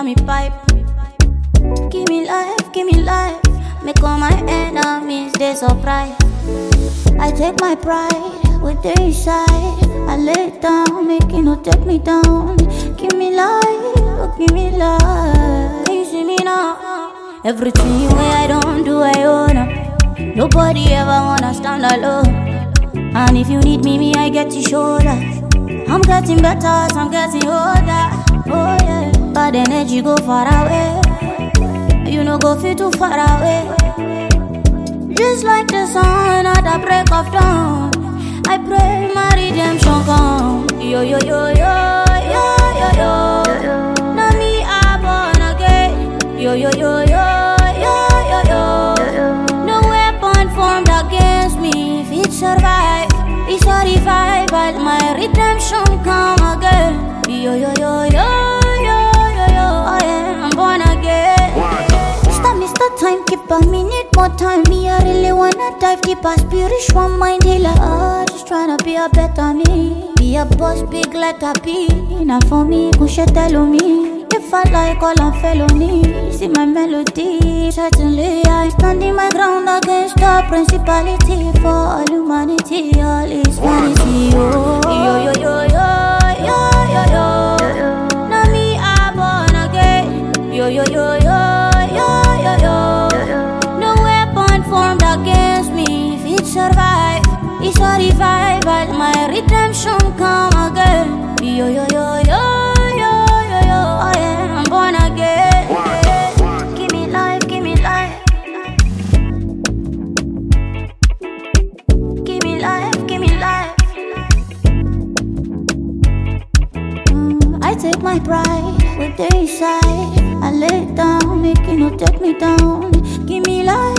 on me pipe. Give me life, make all my enemies they surprised. I take my pride with the inside. I lay it down, make it no take me down. Give me life, give me life. You see me now. Everything way I don't do, I own up. Nobody ever wanna stand alone. And if you need me, I get your shoulder. I'm getting better as I'm getting older. Oh yeah, bad energy go far away. You know go feel too far away. Just like the sun at the break of dawn, I pray my redemption come. Yo yo yo yo yo yo yo. Now me I born again. Yo yo yo yo yo yo yo. No weapon formed against me if it survive. It's a revival, my redemption come again. Yo yo yo yo yo yo yo. Oh yeah, I'm born again. Mr. Timekeeper, me need more time. Me, I really wanna dive deeper. Spiritual mind healer, just tryna be a better me. Be a boss, big letter P. Not for me, push it tell me. If I like all I'm felony, see my melody. Certainly, I stand in my ground against the principality. For all humanity, all is vanity. Oh, yo yo yo yo yo yo yo. Now me, I born again. Yo yo yo yo. No weapon formed against me if it survive. It's a revival, my redemption come again. Yo yo yo yo yo yo yo. Oh yeah, I'm born again. Give me life, give me life. Give me life, give me life. I take my pride with the inside. I lay it down, make it no take me down. Give me life.